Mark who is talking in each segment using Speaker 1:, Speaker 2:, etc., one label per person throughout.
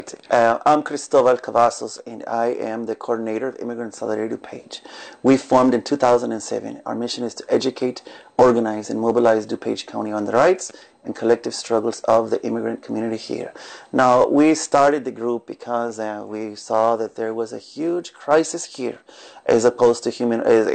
Speaker 1: I'm Cristobal Cavazos, and I am the coordinator of Immigrant Solidarity DuPage. We formed in 2007. Our mission is to educate, organize, and mobilize DuPage County on the rights and collective struggles of the immigrant community here. Now, we started the group because we saw that there was a huge crisis here as opposed to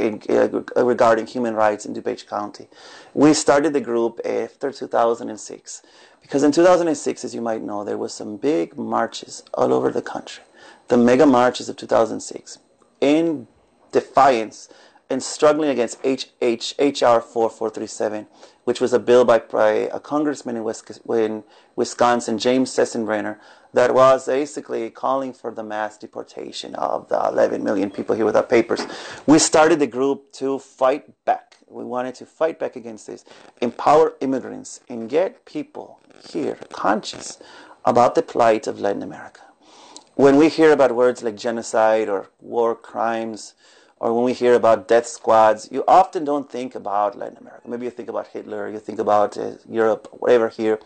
Speaker 1: regarding human rights in DuPage County. We started the group after 2006. Because in 2006, as you might know, there was some big marches all over the country. The mega marches of 2006 in defiance and struggling against H.R. 4437, which was a bill by a congressman in Wisconsin, James Sessenbrenner, that was basically calling for the mass deportation of the 11 million people here without papers. We started the group to fight back. We wanted to fight back against this, empower immigrants, and get people here conscious about the plight of Latin America. When we hear about words like genocide or war crimes, or when we hear about death squads, you often don't think about Latin America. Maybe you think about Hitler, you think about Europe, whatever here.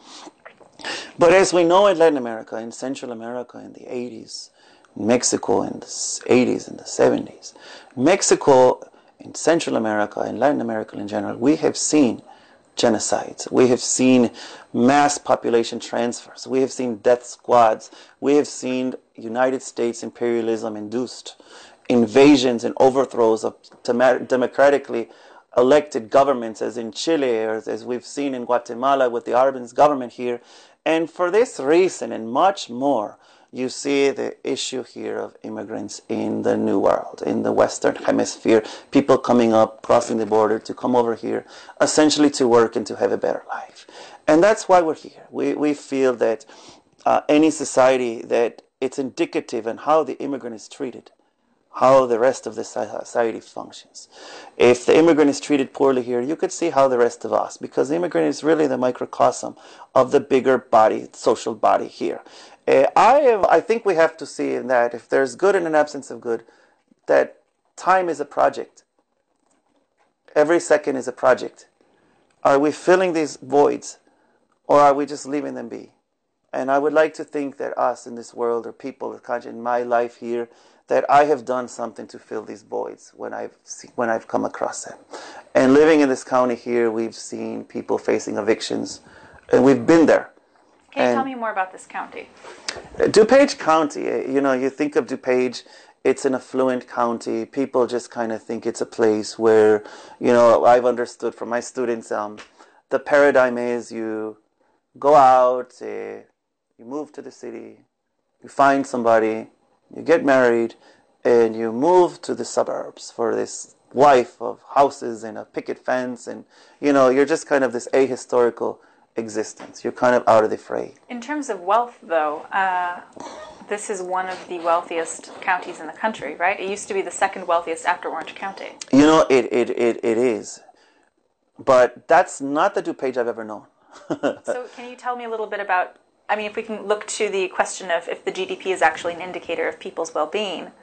Speaker 1: But as we know in Latin America, in Central America in the 80s, Mexico in the 80s and the 70s, Mexico in Central America and Latin America in general, we have seen genocides. We have seen mass population transfers. We have seen death squads. We have seen United States imperialism-induced invasions and overthrows of democratically elected governments, as in Chile, or as we've seen in Guatemala with the Arbenz government here. And for this reason and much more, you see the issue here of immigrants in the New World, in the Western Hemisphere, people coming up, crossing the border to come over here, essentially to work and to have a better life. And that's why we're here. We feel that any society that it's indicative in how the immigrant is treated, how the rest of the society functions. If the immigrant is treated poorly here, you could see how the rest of us, because the immigrant is really the microcosm of the bigger body, social body here. I think we have to see in that if there's good in an absence of good, that time is a project. Every second is a project. Are we filling these voids, or are we just leaving them be? And I would like to think that us in this world, or people in my life here, that I have done something to fill these voids when I've come across them. And living in this county here, we've seen people facing evictions, and we've been there.
Speaker 2: Can you tell me more about this county?
Speaker 1: DuPage County, you think of DuPage, it's an affluent county. People just kind of think it's a place where, I've understood from my students, the paradigm is you go out, you move to the city, you find somebody, you get married, and you move to the suburbs for this life of houses and a picket fence, and you're just kind of this ahistorical existence. You're kind of out of the fray.
Speaker 2: In terms of wealth, though, this is one of the wealthiest counties in the country, right? It used to be the second wealthiest after Orange County.
Speaker 1: It is, but that's not the DuPage I've ever known.
Speaker 2: So can you tell me a little bit about, if we can look to the question of if the GDP is actually an indicator of people's well-being,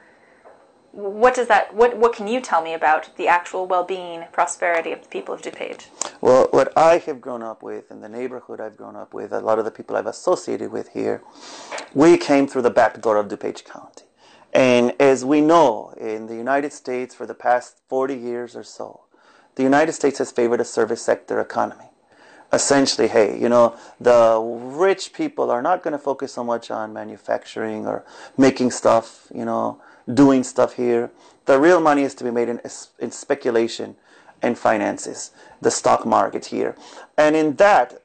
Speaker 2: what can you tell me about the actual well-being, prosperity of the people of DuPage?
Speaker 1: Well, what I have grown up with, in the neighborhood I've grown up with, a lot of the people I've associated with here, we came through the back door of DuPage County. And as we know, in the United States for the past 40 years or so, the United States has favored a service sector economy. Essentially, the rich people are not going to focus so much on manufacturing or making stuff, doing stuff here. The real money is to be made in speculation and finances, the stock market here. And in that,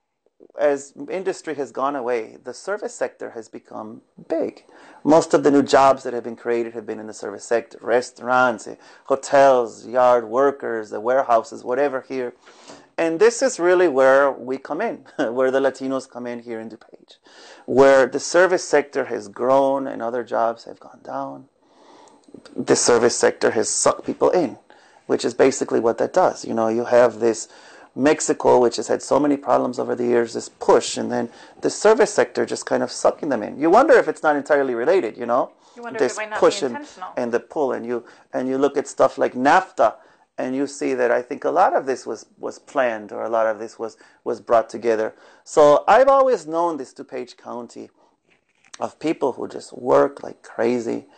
Speaker 1: as industry has gone away, the service sector has become big. Most of the new jobs that have been created have been in the service sector, restaurants, hotels, yard workers, the warehouses, whatever here. And this is really where we come in, where the Latinos come in here in DuPage, where the service sector has grown and other jobs have gone down. The service sector has sucked people in, which is basically what that does. You have this Mexico, which has had so many problems over the years, this push, and then the service sector just kind of sucking them in. You wonder if it's not entirely related,
Speaker 2: You wonder
Speaker 1: this
Speaker 2: if it might not
Speaker 1: push
Speaker 2: be intentional.
Speaker 1: and the pull, and you look at stuff like NAFTA, and you see that I think a lot of this was planned, or a lot of this was brought together. So I've always known this DuPage County of people who just work like crazy,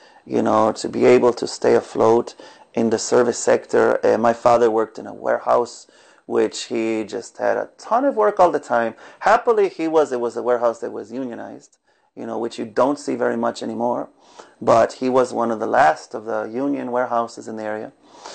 Speaker 1: to be able to stay afloat in the service sector. My father worked in a warehouse, which he just had a ton of work all the time. Happily, it was a warehouse that was unionized, which you don't see very much anymore. But he was one of the last of the union warehouses in the area.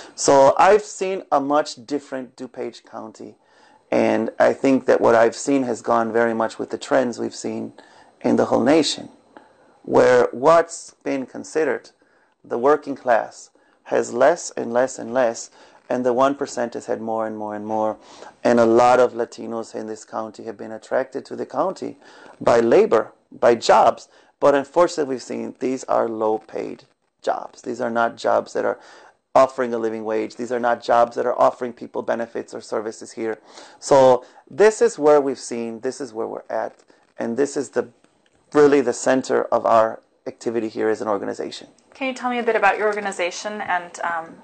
Speaker 1: So I've seen a much different DuPage County. And I think that what I've seen has gone very much with the trends we've seen in the whole nation, where what's been considered the working class has less and less and less, and the 1% has had more and more and more. And a lot of Latinos in this county have been attracted to the county by labor, by jobs. But unfortunately, we've seen these are low-paid jobs. These are not jobs that are offering a living wage. These are not jobs that are offering people benefits or services here. So this is where we've seen, this is where we're at, and this is really the center of our activity here as an organization.
Speaker 2: Can you tell me a bit about your organization and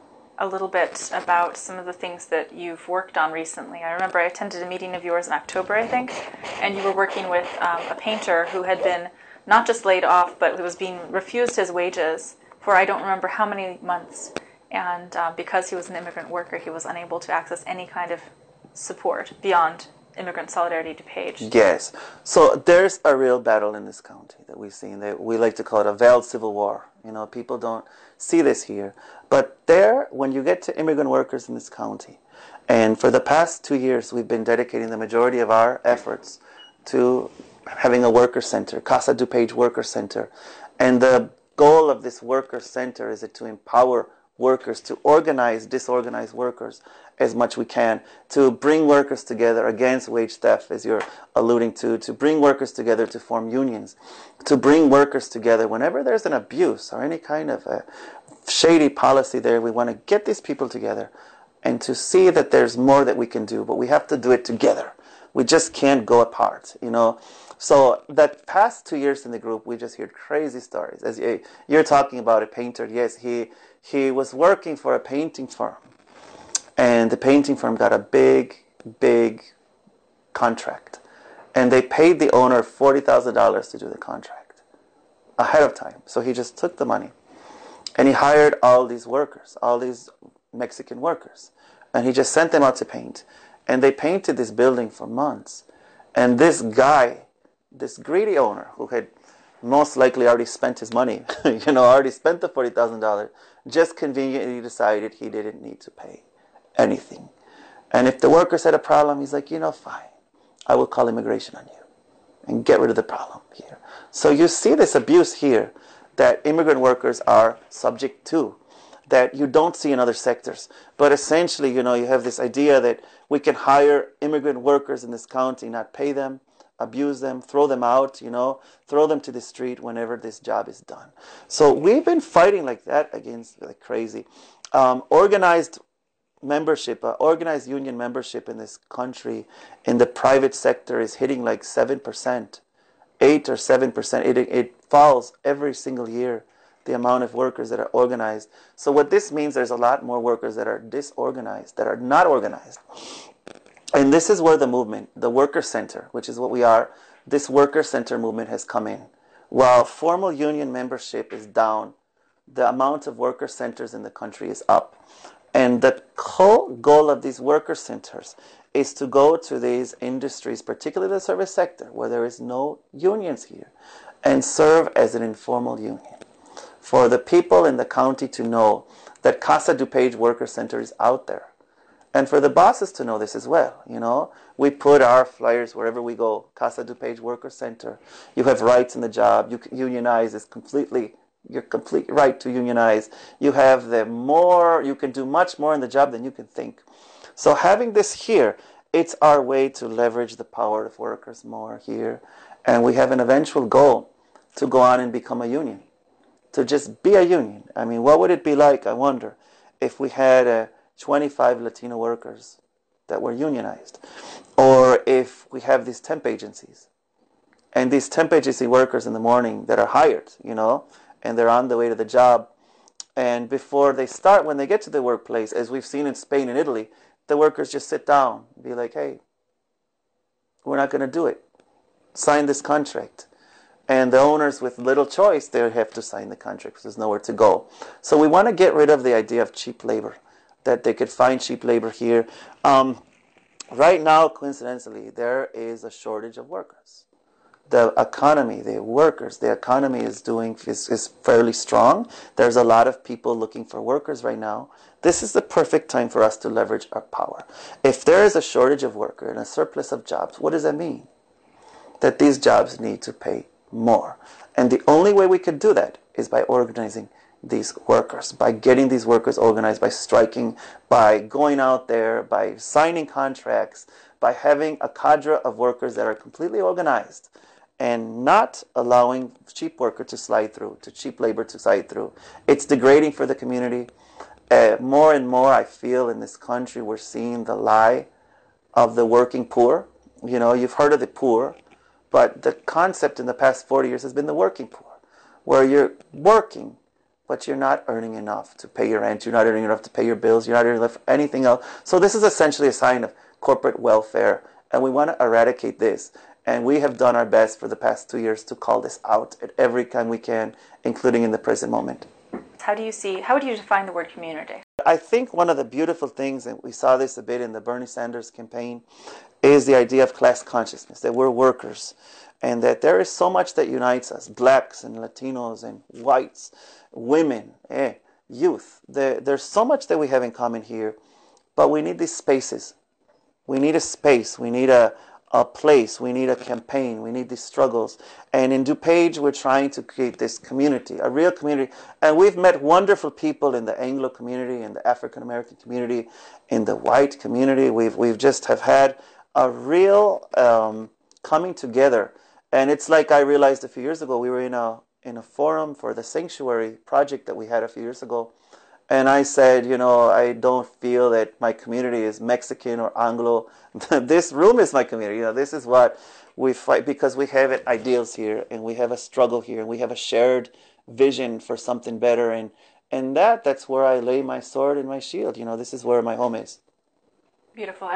Speaker 2: a little bit about some of the things that you've worked on recently? I remember I attended a meeting of yours in October, I think, and you were working with a painter who had been not just laid off, but who was being refused his wages for I don't remember how many months. And because he was an immigrant worker, he was unable to access any kind of support beyond Immigrant Solidarity DuPage.
Speaker 1: Yes. So there's a real battle in this county that we've seen. That we like to call it a veiled civil war. People don't see this here. But when you get to immigrant workers in this county, and for the past 2 years, we've been dedicating the majority of our efforts to having a worker center, Casa DuPage Worker Center. And the goal of this worker center is to empower workers, to organize disorganized workers as much we can, to bring workers together against wage theft, as you're alluding to bring workers together to form unions, to bring workers together whenever there's an abuse or any kind of a shady policy there. We want to get these people together and to see that there's more that we can do, but we have to do it together. We just can't go apart, So that past 2 years in the group, we just heard crazy stories. As you're talking about a painter, yes, he was working for a painting firm, and the painting firm got a big contract, and they paid the owner $40,000 to do the contract ahead of time. So he just took the money, and he hired all these workers, all these Mexican workers, and he just sent them out to paint, and they painted this building for months. And this guy, this greedy owner who had most likely already spent his money, already spent the $40,000, just conveniently decided he didn't need to pay anything. And if the workers had a problem, he's like, fine, I will call immigration on you and get rid of the problem here. So you see this abuse here that immigrant workers are subject to, that you don't see in other sectors. But essentially, you have this idea that we can hire immigrant workers in this county, not pay them, abuse them, throw them out, throw them to the street whenever this job is done. So we've been fighting like that against like crazy. Organized membership, organized union membership in this country in the private sector is hitting like 7%, 8 or 7%. It falls every single year, the amount of workers that are organized. So what this means, there's a lot more workers that are disorganized, that are not organized. And this is where the movement, the worker center, which is what we are, this worker center movement has come in. While formal union membership is down, the amount of worker centers in the country is up. And the whole goal of these worker centers is to go to these industries, particularly the service sector, where there is no unions here, and serve as an informal union. For the people in the county to know that Casa DuPage Worker Center is out there. And for the bosses to know this as well, We put our flyers wherever we go. Casa DuPage Worker Center. You have rights in the job. You can unionize. It's your complete right to unionize. You have you can do much more in the job than you can think. So having this here, it's our way to leverage the power of workers more here. And we have an eventual goal to go on and become a union. To just be a union. I mean, what would it be like, I wonder, if we had 25 Latino workers that were unionized? Or if we have these temp agencies, and these temp agency workers in the morning that are hired, and they're on the way to the job, and before they start, when they get to the workplace, as we've seen in Spain and Italy, the workers just sit down and be like, hey, we're not going to do it. Sign this contract. And the owners with little choice, they have to sign the contract because there's nowhere to go. So we want to get rid of the idea of cheap labor, that they could find cheap labor here. Right now, coincidentally, there is a shortage of workers. The economy, the workers, the economy is fairly strong. There's a lot of people looking for workers right now. This is the perfect time for us to leverage our power. If there is a shortage of workers and a surplus of jobs, what does that mean? That these jobs need to pay more. And the only way we could do that is by organizing these workers, by getting these workers organized, by striking, by going out there, by signing contracts, by having a cadre of workers that are completely organized and not allowing cheap worker to slide through, to cheap labor to slide through. It's degrading for the community. More and more, I feel, in this country, we're seeing the lie of the working poor. You know, you've heard of the poor, but the concept in the past 40 years has been the working poor, where you're working, but you're not earning enough to pay your rent, you're not earning enough to pay your bills, you're not earning enough for anything else. So this is essentially a sign of corporate welfare, and we want to eradicate this. And we have done our best for the past 2 years to call this out at every time we can, including in the present moment.
Speaker 2: How would you define the word community?
Speaker 1: I think one of the beautiful things, and we saw this a bit in the Bernie Sanders campaign, is the idea of class consciousness, that we're workers, and that there is so much that unites us, blacks and Latinos and whites, women, youth. There's so much that we have in common here, but we need these spaces. We need a space. We need a place. We need a campaign. We need these struggles. And in DuPage, we're trying to create this community, a real community. And we've met wonderful people in the Anglo community, in the African American community, in the white community. We've just have had a real coming together. And it's like I realized a few years ago, we were in a forum for the Sanctuary project that we had a few years ago. And I said, you know, I don't feel that my community is Mexican or Anglo. This room is my community. You know, this is what we fight, because we have ideals here, and we have a struggle here, and we have a shared vision for something better. And that's where I lay my sword and my shield. You know, this is where my home is.
Speaker 2: Beautiful.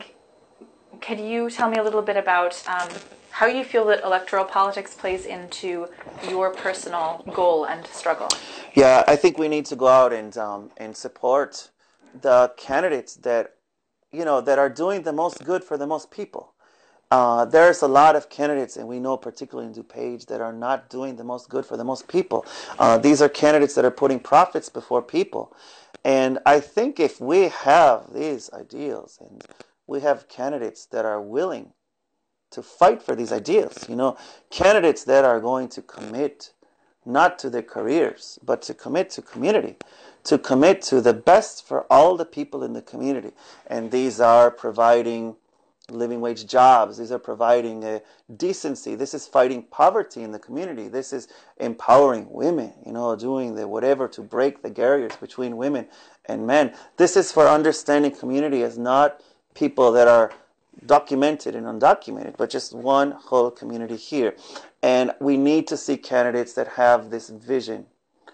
Speaker 2: Could you tell me a little bit about how you feel that electoral politics plays into your personal goal and struggle?
Speaker 1: Yeah, I think we need to go out and support the candidates that, you know, that are doing the most good for the most people. There's a lot of candidates, and we know particularly in DuPage, that are not doing the most good for the most people. These are candidates that are putting profits before people. And I think if we have these ideals, and we have candidates that are willing to fight for these ideals, you know, candidates that are going to commit not to their careers, but to commit to community, to commit to the best for all the people in the community. And these are providing living wage jobs. These are providing decency. This is fighting poverty in the community. This is empowering women, you know, doing the whatever to break the barriers between women and men. This is for understanding community as not people that are documented and undocumented, but just one whole community here. And we need to see candidates that have this vision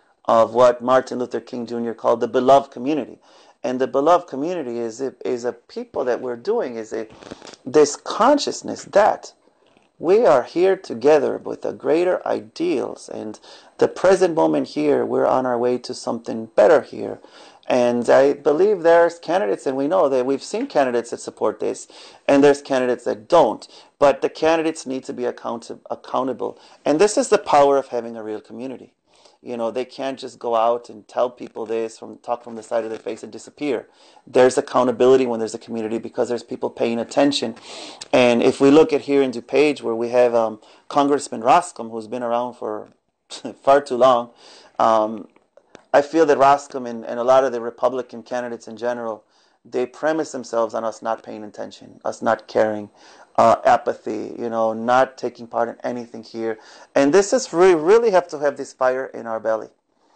Speaker 1: of what Martin Luther King Jr. called the beloved community. And the beloved community is a people that we're doing, this consciousness that we are here together with the greater ideals, and the present moment here, we're on our way to something better here. And I believe there's candidates, and we know that we've seen candidates that support this, and there's candidates that don't. But the candidates need to be accountable. And this is the power of having a real community. You know, they can't just go out and tell people this, talk from the side of their face and disappear. There's accountability when there's a community, because there's people paying attention. And if we look at here in DuPage, where we have Congressman Roscom, who's been around for far too long, I feel that Roscom and a lot of the Republican candidates in general, they premise themselves on us not paying attention, us not caring, apathy, you know, not taking part in anything here. And this is we really have to have this fire in our belly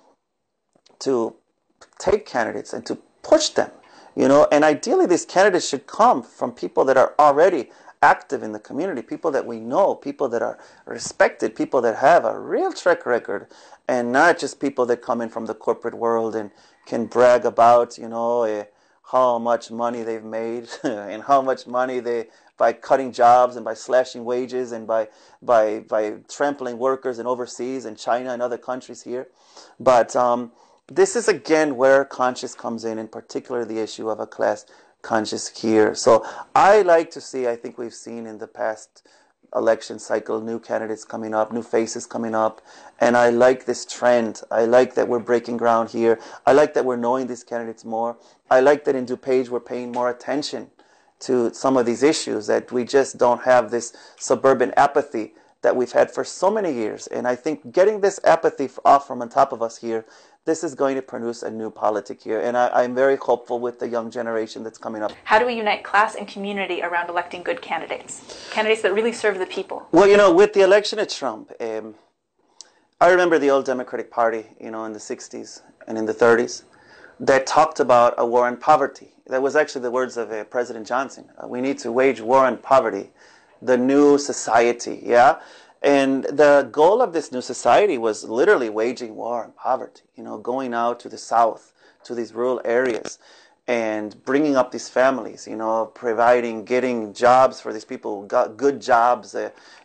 Speaker 1: to take candidates and to push them, you know. And ideally, these candidates should come from people that are already active in the community, people that we know, people that are respected, people that have a real track record, and not just people that come in from the corporate world and can brag about, you know, how much money they've made and how much money they, by cutting jobs and by slashing wages and by trampling workers in overseas in China and other countries here. But this is again where conscience comes in particular the issue of a class conscious here. So I like to see, I think we've seen in the past election cycle, new candidates coming up, new faces coming up, and I like this trend. I like that we're breaking ground here. I like that we're knowing these candidates more. I like that in DuPage we're paying more attention to some of these issues, that we just don't have this suburban apathy that we've had for so many years. And I think getting this apathy off from on top of us here, this is going to produce a new politic here. And I'm very hopeful with the young generation that's coming up.
Speaker 2: How do we unite class and community around electing good candidates? Candidates that really serve the people?
Speaker 1: Well, you know, with the election of Trump, I remember the old Democratic Party, you know, in the 60s and in the 30s, that talked about a war on poverty. That was actually the words of President Johnson. We need to wage war on poverty, the new society, yeah? And the goal of this new society was literally waging war on poverty, you know, going out to the South, to these rural areas, and bringing up these families, you know, providing, getting jobs for these people who got good jobs,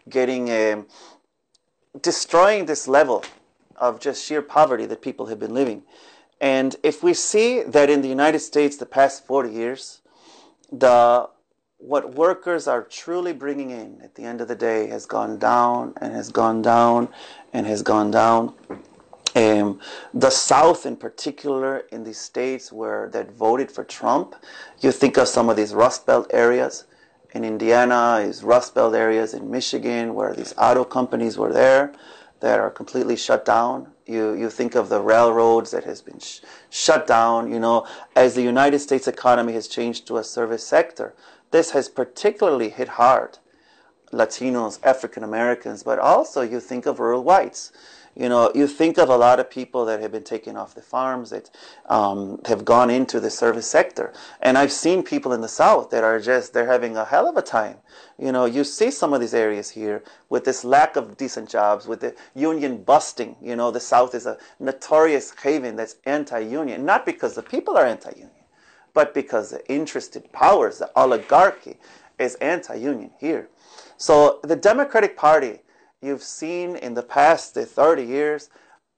Speaker 1: destroying this level of just sheer poverty that people have been living. And if we see that in the United States the past 40 years, what workers are truly bringing in at the end of the day has gone down and has gone down and has gone down. The South in particular, in these states that voted for Trump, you think of some of these Rust Belt areas. In Indiana, these Rust Belt areas in Michigan, where these auto companies were there that are completely shut down. You think of the railroads that has been shut down. You know, as the United States economy has changed to a service sector, this has particularly hit hard Latinos, African Americans, but also you think of rural whites. You know, you think of a lot of people that have been taken off the farms, that have gone into the service sector. And I've seen people in the South that are they're having a hell of a time. You know, you see some of these areas here with this lack of decent jobs, with the union busting. You know, the South is a notorious haven that's anti-union, not because the people are anti-union, but because the interested powers, the oligarchy, is anti-union here. So the Democratic Party, you've seen in the past 30 years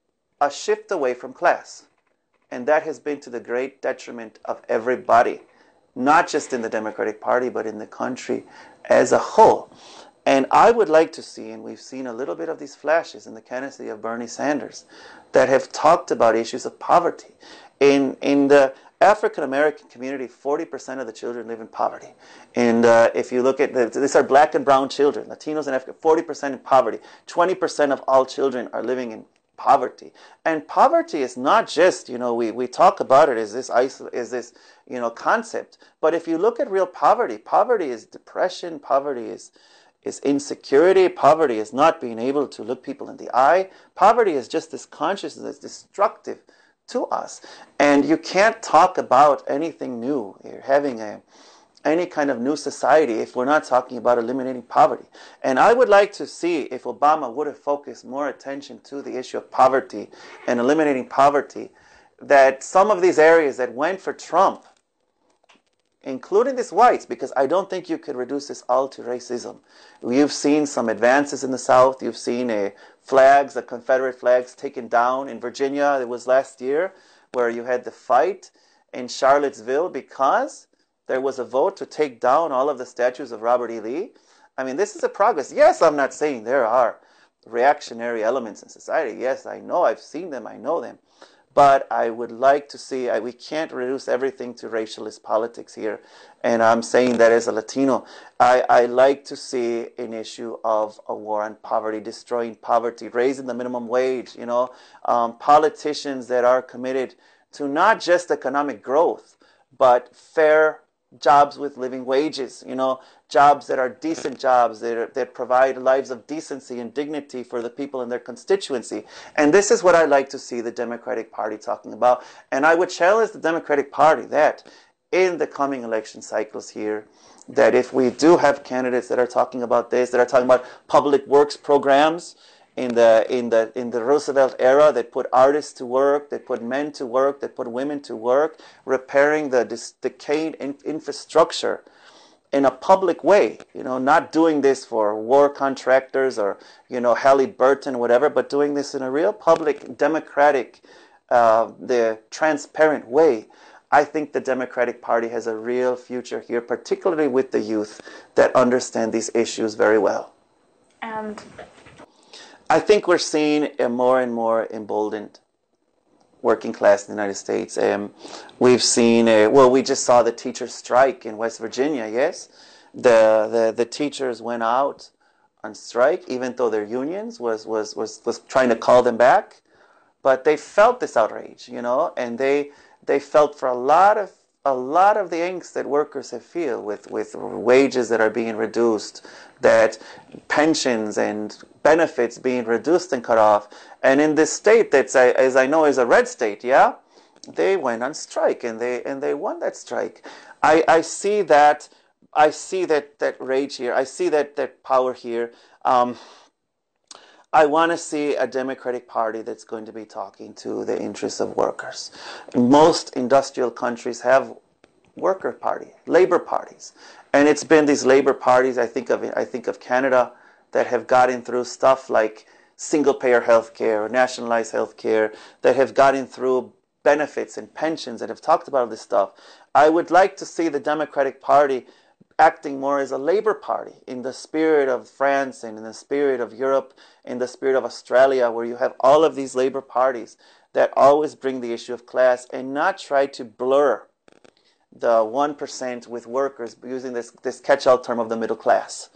Speaker 1: a shift away from class. And that has been to the great detriment of everybody, not just in the Democratic Party, but in the country as a whole. And I would like to see, and we've seen a little bit of these flashes in the candidacy of Bernie Sanders, that have talked about issues of poverty. In the African American community, 40% of the children live in poverty. And if you look at these are black and brown children, Latinos and African, 40% in poverty. 20% of all children are living in poverty. And poverty is not just, you know, we talk about it as this you know, concept. But if you look at real poverty, poverty is depression, poverty is insecurity, poverty is not being able to look people in the eye. Poverty is just this consciousness that's destructive to us. And you can't talk about anything new, having any kind of new society, if we're not talking about eliminating poverty. And I would like to see if Obama would have focused more attention to the issue of poverty and eliminating poverty, that some of these areas that went for Trump, including these whites, because I don't think you could reduce this all to racism. You've seen some advances in the South. You've seen the Confederate flags taken down in Virginia. It was last year where you had the fight in Charlottesville because there was a vote to take down all of the statues of Robert E. Lee. I mean, this is a progress. Yes, I'm not saying there are reactionary elements in society. Yes, I know. I've seen them. I know them. But I would like to see, we can't reduce everything to racialist politics here. And I'm saying that as a Latino, I like to see an issue of a war on poverty, destroying poverty, raising the minimum wage, you know, politicians that are committed to not just economic growth, but fair jobs with living wages, you know, jobs that are decent jobs, that provide lives of decency and dignity for the people in their constituency. And this is what I like to see the Democratic Party talking about. And I would challenge the Democratic Party that in the coming election cycles here, that if we do have candidates that are talking about this, that are talking about public works programs, in the Roosevelt era that put artists to work, that put men to work, that put women to work, repairing the decayed infrastructure in a public way, not doing this for war contractors or, Halliburton, whatever, but doing this in a real public, democratic, the transparent way. I think the Democratic Party has a real future here, particularly with the youth that understand these issues very well.
Speaker 2: And
Speaker 1: I think we're seeing a more and more emboldened working class in the United States. We've seen, we just saw the teachers strike in West Virginia, yes? The teachers went out on strike, even though their unions was trying to call them back. But they felt this outrage, and they felt for a lot of the angst that workers have feel with wages that are being reduced, that pensions and benefits being reduced and cut off. And in this state that's, as I know, is a red state, yeah, they went on strike and they won that strike. I see that rage here. I see that power here. I want to see a Democratic Party that's going to be talking to the interests of workers. Most industrial countries have worker party, labor parties, and it's been these labor parties. I think of Canada that have gotten through stuff like single-payer healthcare or nationalized healthcare, that have gotten through benefits and pensions, that have talked about this stuff. I would like to see the Democratic Party acting more as a labor party in the spirit of France and in the spirit of Europe, in the spirit of Australia, where you have all of these labor parties that always bring the issue of class and not try to blur the 1% with workers using this catch-all term of the middle class.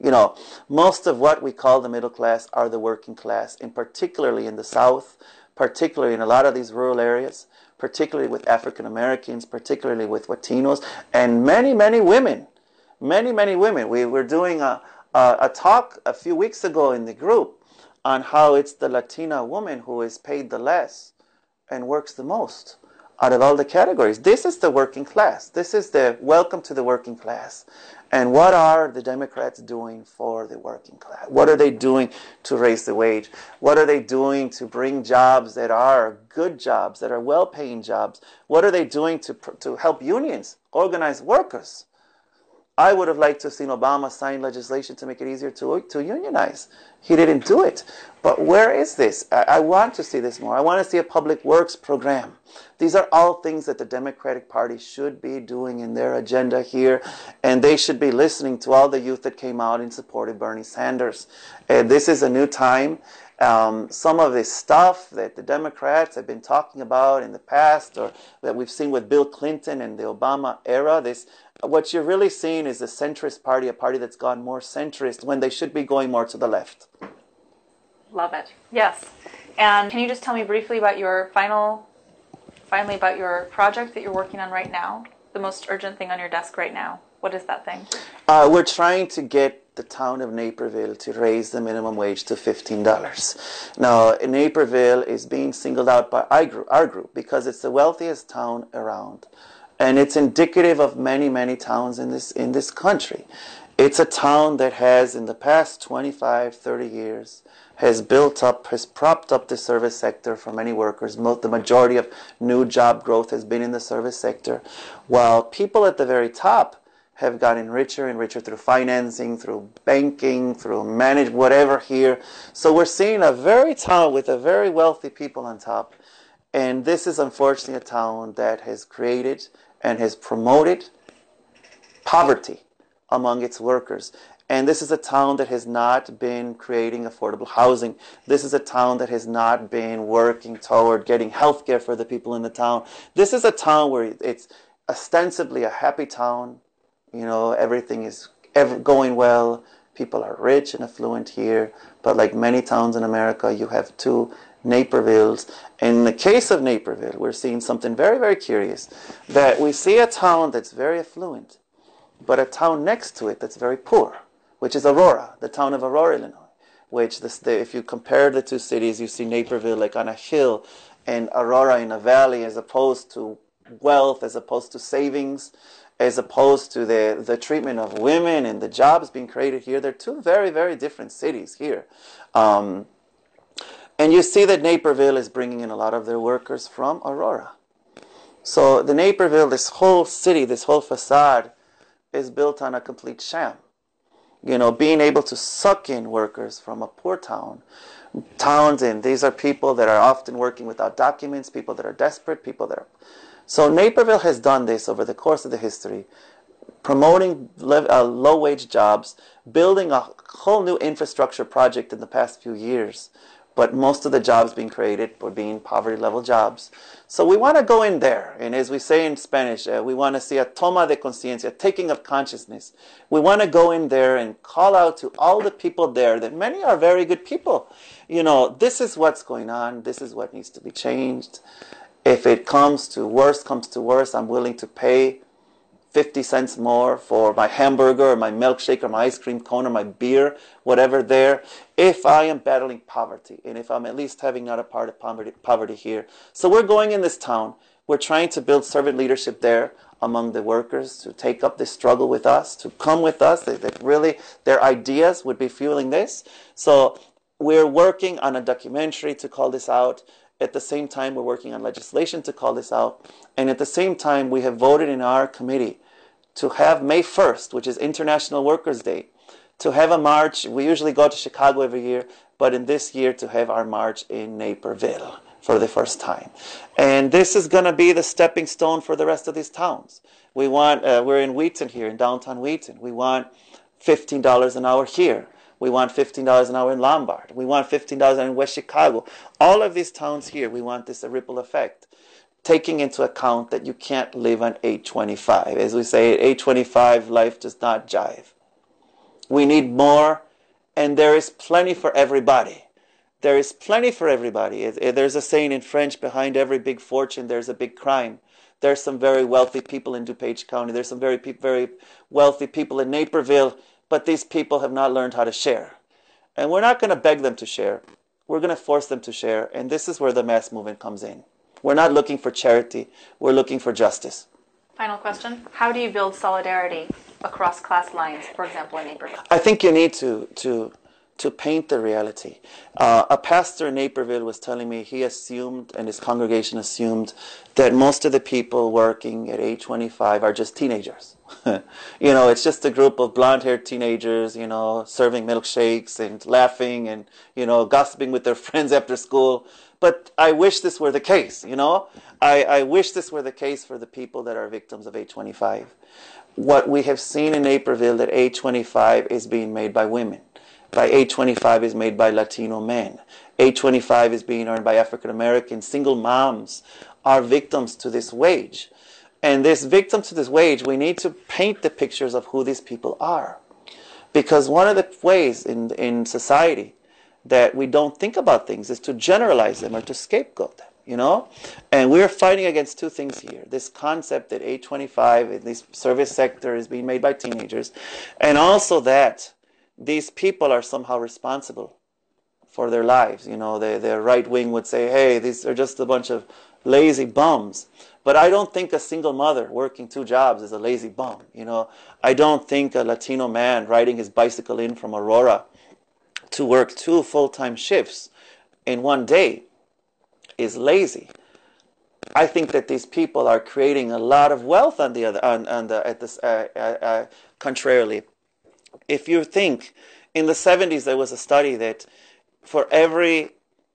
Speaker 1: Most of what we call the middle class are the working class, and particularly in the South, particularly in a lot of these rural areas, particularly with African Americans, particularly with Latinos, and many, many women. Many, many women. We were doing a talk a few weeks ago in the group on how it's the Latina woman who is paid the less and works the most out of all the categories. This is the working class. This is the welcome to the working class. And what are the Democrats doing for the working class? What are they doing to raise the wage? What are they doing to bring jobs that are good jobs, that are well-paying jobs? What are they doing to help unions organize workers? I would have liked to have seen Obama sign legislation to make it easier to unionize. He didn't do it. But where is this? I want to see this more. I want to see a public works program. These are all things that the Democratic Party should be doing in their agenda here, and they should be listening to all the youth that came out and supported Bernie Sanders. This is a new time. Some of this stuff that the Democrats have been talking about in the past, or that we've seen with Bill Clinton and the Obama era, what you're really seeing is a centrist party, a party that's gone more centrist when they should be going more to the left.
Speaker 2: Love it. Yes. And can you just tell me briefly about your finally about your project that you're working on right now? The most urgent thing on your desk right now. What is that thing?
Speaker 1: We're trying to get the town of Naperville to raise the minimum wage to $15. Now, Naperville is being singled out by our group because it's the wealthiest town around. And it's indicative of many, many towns in this country. It's a town that has, in the past 25, 30 years, has propped up the service sector for many workers. The majority of new job growth has been in the service sector, while people at the very top have gotten richer and richer through financing, through banking, through whatever here. So we're seeing a very town with a very wealthy people on top. And this is unfortunately a town that has created and has promoted poverty among its workers. And this is a town that has not been creating affordable housing. This is a town that has not been working toward getting health care for the people in the town. This is a town where it's ostensibly a happy town. Everything is going well. People are rich and affluent here. But like many towns in America, you have two Napervilles. In the case of Naperville, we're seeing something very, very curious. That we see a town that's very affluent, but a town next to it that's very poor, which is Aurora, the town of Aurora, Illinois. Which, if you compare the two cities, you see Naperville like on a hill and Aurora in a valley, as opposed to wealth, as opposed to savings, as opposed to the treatment of women and the jobs being created here. They're two very, very different cities here. And you see that Naperville is bringing in a lot of their workers from Aurora. So the Naperville, this whole city, this whole facade is built on a complete sham. Being able to suck in workers from a poor towns, and these are people that are often working without documents, people that are desperate, So Naperville has done this over the course of the history, promoting low-wage jobs, building a whole new infrastructure project in the past few years. But most of the jobs being created were being poverty-level jobs. So we want to go in there, and as we say in Spanish, we want to see a toma de conciencia, taking of consciousness. We want to go in there and call out to all the people there, that many are very good people. This is what's going on. This is what needs to be changed. If it comes to worse, I'm willing to pay 50 cents more for my hamburger or my milkshake or my ice cream cone or my beer, whatever there, if I am battling poverty and if I'm at least having not a part of poverty here. So we're going in this town. We're trying to build servant leadership there among the workers to take up this struggle with us, to come with us, that really their ideas would be fueling this. So we're working on a documentary to call this out. At the same time, we're working on legislation to call this out. And at the same time, we have voted in our committee to have May 1st, which is International Workers' Day, to have a march. We usually go to Chicago every year, but in this year to have our march in Naperville for the first time. And this is going to be the stepping stone for the rest of these towns. We're in Wheaton here, in downtown Wheaton. We want $15 an hour here. We want $15 an hour in Lombard. We want $15 in West Chicago. All of these towns here, we want this a ripple effect, taking into account that you can't live on $8.25. As we say, at $8.25, life does not jive. We need more, and there is plenty for everybody. There is plenty for everybody. There's a saying in French, behind every big fortune, there's a big crime. There's some very wealthy people in DuPage County. There's some very wealthy people in Naperville, but these people have not learned how to share. And we're not going to beg them to share. We're going to force them to share, and this is where the mass movement comes in. We're not looking for charity. We're looking for justice.
Speaker 2: Final question. How do you build solidarity across class lines, for example, in Naperville?
Speaker 1: I think you need to paint the reality. A pastor in Naperville was telling me he assumed, and his congregation assumed, that most of the people working at age 25 are just teenagers. It's just a group of blonde-haired teenagers, serving milkshakes and laughing and, gossiping with their friends after school. But I wish this were the case, I wish this were the case for the people that are victims of age 25. What we have seen in Naperville at age 25 is being made by women. By age 25 is made by Latino men. Age 25 is being earned by African Americans. Single moms are victims to this wage. And this victims to this wage, we need to paint the pictures of who these people are. Because one of the ways in society that we don't think about things is to generalize them or to scapegoat them, And we're fighting against two things here. This concept that age 25 in this service sector is being made by teenagers, and also that these people are somehow responsible for their lives. The right wing would say, hey, these are just a bunch of lazy bums. But I don't think a single mother working 2 jobs is a lazy bum. I don't think a Latino man riding his bicycle in from Aurora to work 2 full-time shifts in one day is lazy. I think that these people are creating a lot of wealth on the other, contrarily. If you think, in the 70s there was a study that for every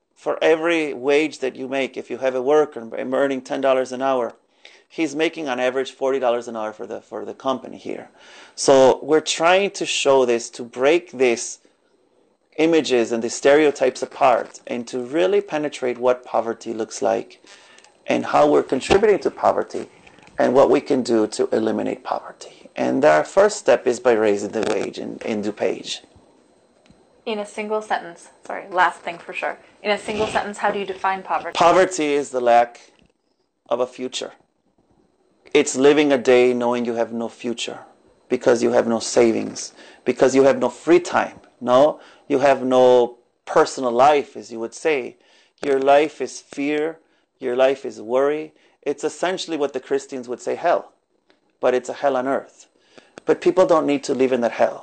Speaker 1: wage that you make, if you have a worker earning $10 an hour, he's making on average $40 an hour for the company here. So we're trying to show this, to break these images and the stereotypes apart, and to really penetrate what poverty looks like and how we're contributing to poverty and what we can do to eliminate poverty. And our first step is by raising the wage in DuPage.
Speaker 2: In a single sentence, last thing for sure. In a single sentence, how do you define poverty?
Speaker 1: Poverty is the lack of a future. It's living a day knowing you have no future because you have no savings, because you have no free time. No, you have no personal life, as you would say. Your life is fear. Your life is worry. It's essentially what the Christians would say hell. But it's a hell on earth. But people don't need to live in that hell.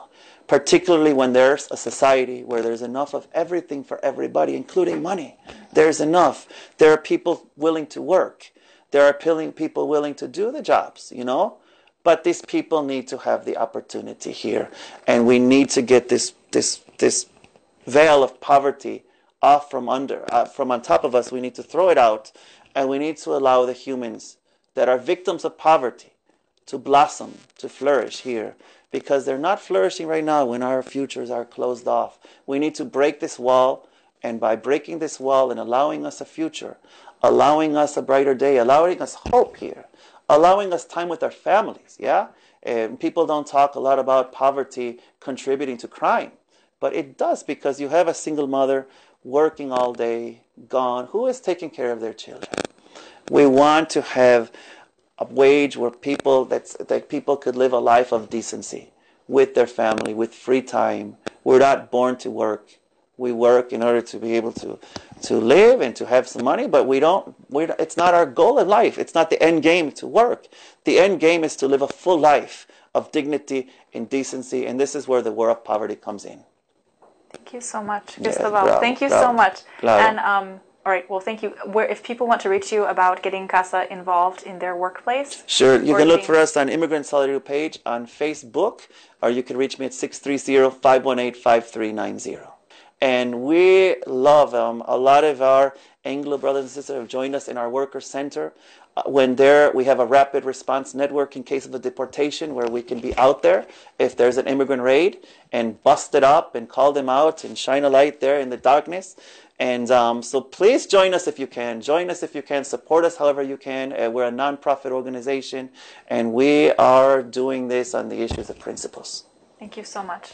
Speaker 1: particularly when there's a society where there's enough of everything for everybody, including money. There's enough. There are people willing to work. There are people willing to do the jobs, you know. But these people need to have the opportunity here, and we need to get this veil of poverty off from on top of us. We need to throw it out, and we need to allow the humans that are victims of poverty to blossom, to flourish here, because they're not flourishing right now when our futures are closed off. We need to break this wall, and by breaking this wall and allowing us a future, allowing us a brighter day, allowing us hope here, allowing us time with our families, yeah? And people don't talk a lot about poverty contributing to crime, but it does, because you have a single mother working all day, gone, who is taking care of their children. We want to have a wage where people that people could live a life of decency with their family, with free time. We're not born to work. We work in order to be able to live and to have some money, but it's not our goal in life. It's not the end game to work. The end game is to live a full life of dignity and decency, and this is where the war of poverty comes in.
Speaker 2: Thank you so much,
Speaker 1: Yeah,
Speaker 2: Gustavo.
Speaker 1: bravo,
Speaker 2: Thank you
Speaker 1: bravo,
Speaker 2: so much.
Speaker 1: bravo.
Speaker 2: And all right, well, thank you. If people want to reach you about getting CASA involved in their workplace,
Speaker 1: sure, you can look
Speaker 2: being-
Speaker 1: for us on Immigrant Solidarity page on Facebook, or you can reach me at 630-518-5390. And we love them. A lot of our Anglo brothers and sisters have joined us in our worker center. When we have a rapid response network in case of a deportation, where we can be out there if there's an immigrant raid and bust it up and call them out and shine a light there in the darkness. And so please join us if you can. Join us if you can. Support us however you can. We're a nonprofit organization, and we are doing this on the issues of principles.
Speaker 2: Thank you so much.